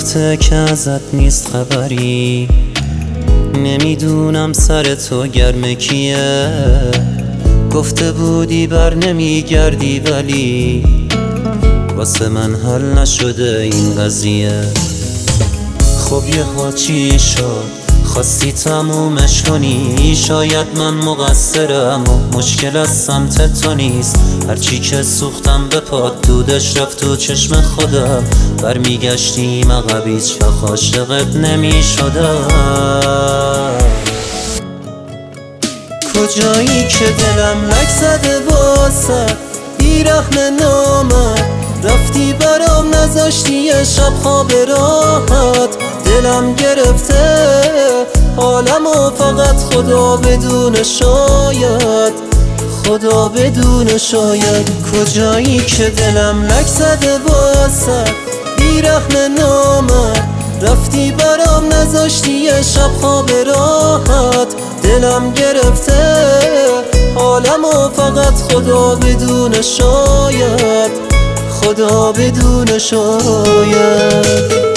وقته که ازت نیست خبری، نمیدونم سر تو گرم کیه. گفته بودی بر نمیگردی ولی واسه من حل نشده این قضیه. خب یه ها چی شد؟ خواستی تمومش کنی. شاید من مقصرم و مشکل از سمت تو نیست. هرچی که سوختم به پات دودش رفت تو چشم خودم. برمیگشتیم عقب هیچ وقت عاشقت نمیشدم. کجایی که دلم لک زده واسه بیرحم نامت، رفتی برام نذاشتی یه شب خواب راحت. دلم گرفته حالمو فقط خدا بدون شاید، خدا بدون شاید. کجایی که دلم لک زده واسه بیرحم نامت، رفتی برام نذاشتی یه شب خواب راحت. دلم گرفته حالمو فقط خدا بدون شاید، خدا بدون شاید.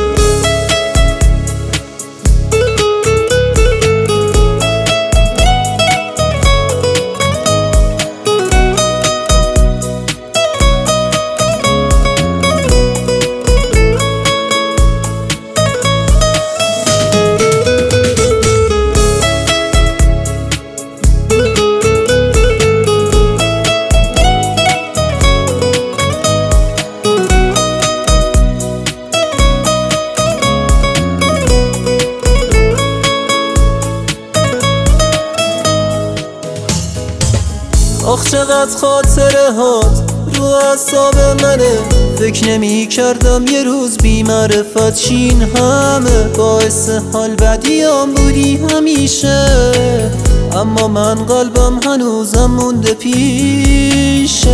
آخ چقدر خاطره هات رو اعصاب منه. فکر نمی کردم یه روز بی معرفت چین همه. باعث حال بدیام بودی همیشه، اما من قلبم هنوزم مونده پیشت.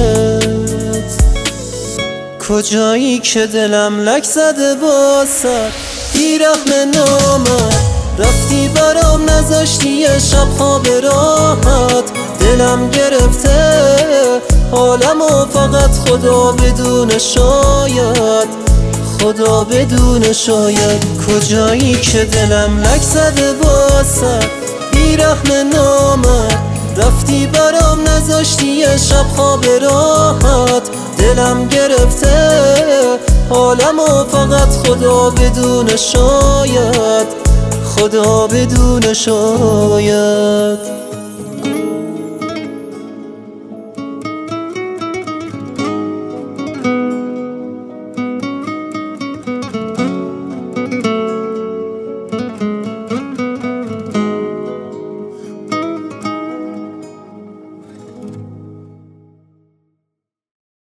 کجایی که دلم لک زده واسه بیرحم نامت، رفتی برام نذاشتی یه شب خواب راحت. دلم گرفته حالمو فقط خدا بدون شاید، خدا بدون شاید. کجایی که دلم لک زده واسه بیرحم نامت، رفتی برام نذاشتی یه شب خواب راحت. دلم گرفته حالمو فقط خدا بدون شاید، خدا بدون شاید.